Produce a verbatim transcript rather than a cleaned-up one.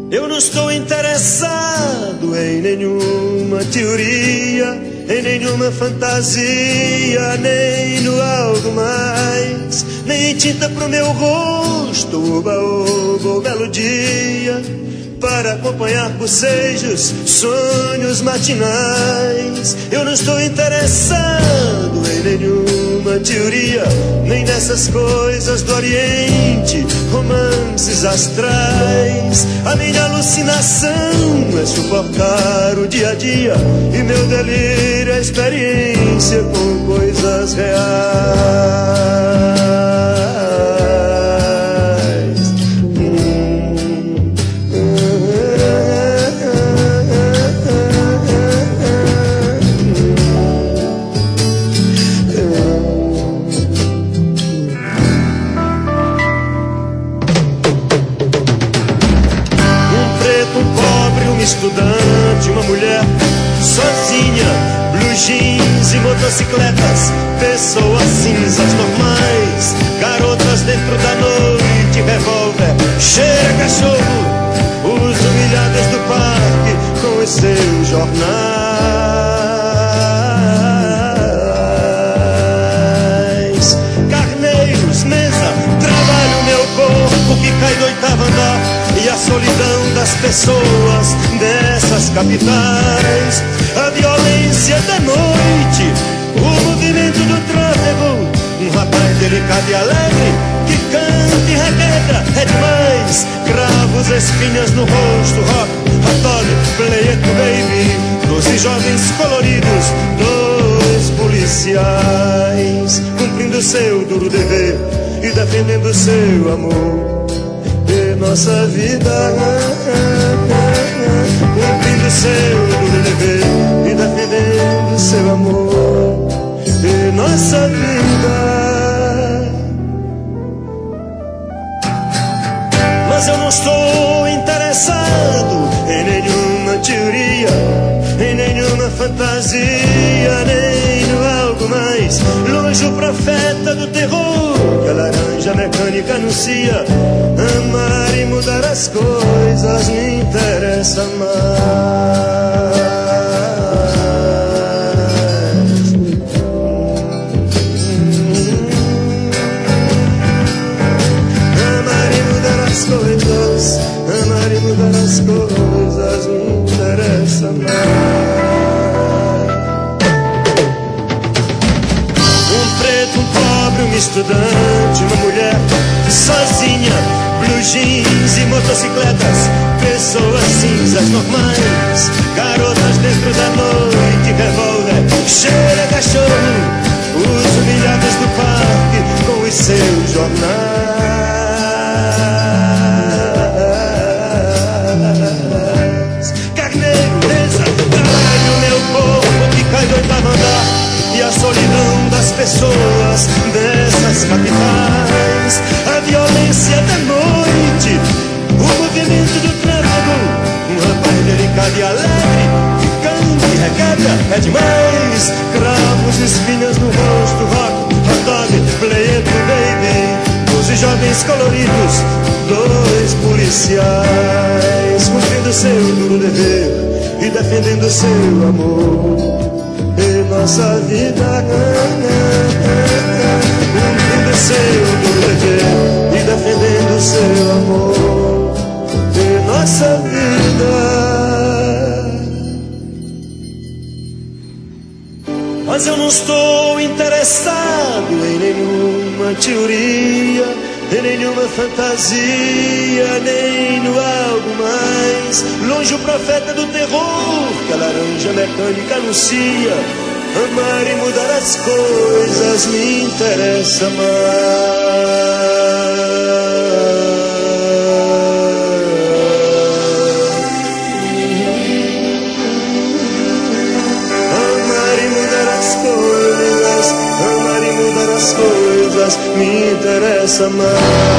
Eu não estou interessado em nenhuma teoria, em nenhuma fantasia, nem no algo mais, nem tinta pro meu rosto, oba-oba, o belo dia, para acompanhar bocejos, sonhos matinais. Eu não estou interessado em nenhuma teoria, nem nessas coisas do Oriente, romances astrais. A minha alucinação é suportar o dia a dia, e meu delírio é experiência com coisas reais. Estudante, uma mulher sozinha, blue jeans e motocicletas, pessoas cinzas normais, garotas dentro da noite, revólver, cheira cachorro, os humilhados do parque com os seus jornais. Carneiros, mesa, trabalho meu corpo que cai do oitavo andar, e a solidão das pessoas dessas capitais, a violência da noite, o movimento do tráfego, um rapaz delicado e alegre que canta e requebra, é demais. Cravos, espinhas no rosto, rock, hot dog, play it baby, doze jovens coloridos, dois policiais, cumprindo seu duro dever e defendendo seu amor. Nossa vida, cumprindo seu duro dever e defendendo seu amor. E nossa vida. Mas eu não estou interessado em nenhuma teoria, em nenhuma fantasia, nem no algo mais. Longe o profeta do terror que a laranja mecânica anuncia. Amar e mudar as coisas me interessa mais. Amar e mudar as coisas, amar e mudar as coisas me interessa mais. Um preto, um pobre, um estudante, uma mulher sozinha, blue jeans e motocicletas, pessoas cinzas normais, garotas dentro da noite, revólver, cheira cachorro, os humilhados do parque com os seus jornais. Carneiro, mesa, trabalho meu corpo que cai do oitavo andar, e a solidão das pessoas dessas capitais, a violência da noite, o movimento do tráfego, um rapaz delicado e alegre que canta e requebra, é demais. Cravos, espinhas no rosto, rock, hot dog, play it baby, doze jovens coloridos, dois policiais, cumprindo seu duro dever e defendendo seu amor. E nossa vida, cumprindo seu duro dever e defendendo seu amor. E nossa vida. Mas eu não estou interessado em nenhuma teoria, em nenhuma fantasia, nem no algo mais. Longe o profeta do terror que a laranja mecânica anuncia. Amar e mudar as coisas me interessa mais. Amar e mudar as coisas, amar e mudar as coisas me interessa mais.